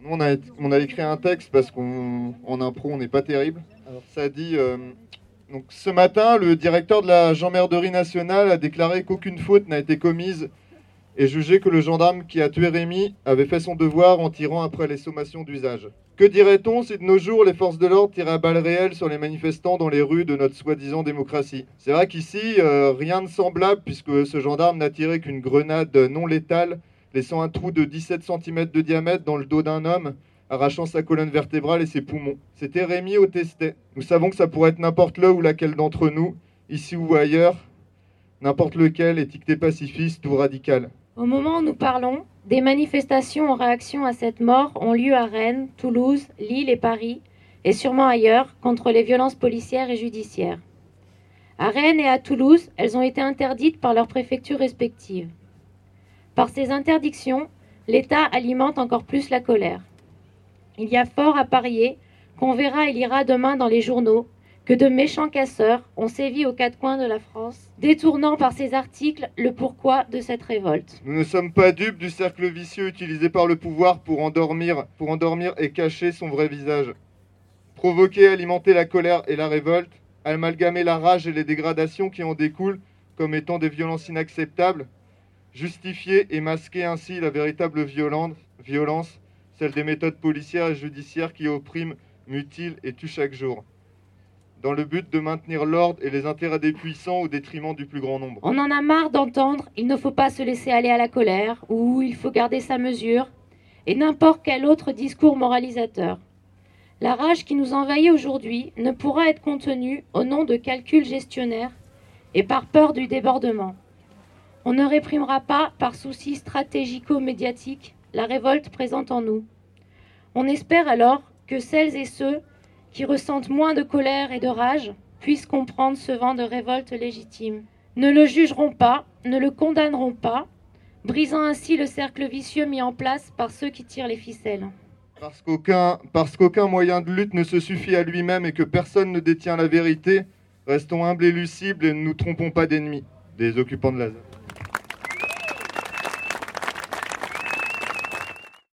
On a écrit un texte parce qu'en impro, on n'est pas terrible. Alors ça dit... donc, ce matin, le directeur de la gendarmerie nationale a déclaré qu'aucune faute n'a été commise et jugé que le gendarme qui a tué Rémi avait fait son devoir en tirant après les sommations d'usage. Que dirait-on si de nos jours, les forces de l'ordre tiraient à balles réelles sur les manifestants dans les rues de notre soi-disant démocratie? C'est vrai qu'ici, rien de semblable puisque ce gendarme n'a tiré qu'une grenade non létale, laissant un trou de 17 cm de diamètre dans le dos d'un homme, arrachant sa colonne vertébrale et ses poumons. C'était Rémi au testet. Nous savons que ça pourrait être n'importe le ou laquelle d'entre nous, ici ou ailleurs, n'importe lequel, étiqueté pacifiste ou radical. Au moment où nous parlons, des manifestations en réaction à cette mort ont lieu à Rennes, Toulouse, Lille et Paris, et sûrement ailleurs, contre les violences policières et judiciaires. À Rennes et à Toulouse, elles ont été interdites par leurs préfectures respectives. Par ces interdictions, l'État alimente encore plus la colère. Il y a fort à parier qu'on verra et lira demain dans les journaux que de méchants casseurs ont sévi aux quatre coins de la France, détournant par ces articles le pourquoi de cette révolte. Nous ne sommes pas dupes du cercle vicieux utilisé par le pouvoir pour endormir et cacher son vrai visage. Provoquer, alimenter la colère et la révolte, amalgamer la rage et les dégradations qui en découlent comme étant des violences inacceptables, justifier et masquer ainsi la véritable violence, celle des méthodes policières et judiciaires qui oppriment, mutilent et tuent chaque jour, dans le but de maintenir l'ordre et les intérêts des puissants au détriment du plus grand nombre. On en a marre d'entendre « il ne faut pas se laisser aller à la colère » ou « il faut garder sa mesure » et n'importe quel autre discours moralisateur. La rage qui nous envahit aujourd'hui ne pourra être contenue au nom de calculs gestionnaires et par peur du débordement. On ne réprimera pas par souci stratégico-médiatique la révolte présente en nous. On espère alors que celles et ceux qui ressentent moins de colère et de rage puissent comprendre ce vent de révolte légitime. Ne le jugeront pas, ne le condamneront pas, brisant ainsi le cercle vicieux mis en place par ceux qui tirent les ficelles. Parce qu'aucun moyen de lutte ne se suffit à lui-même et que personne ne détient la vérité, restons humbles et lucides et ne nous trompons pas d'ennemis, des occupants de la ZAD.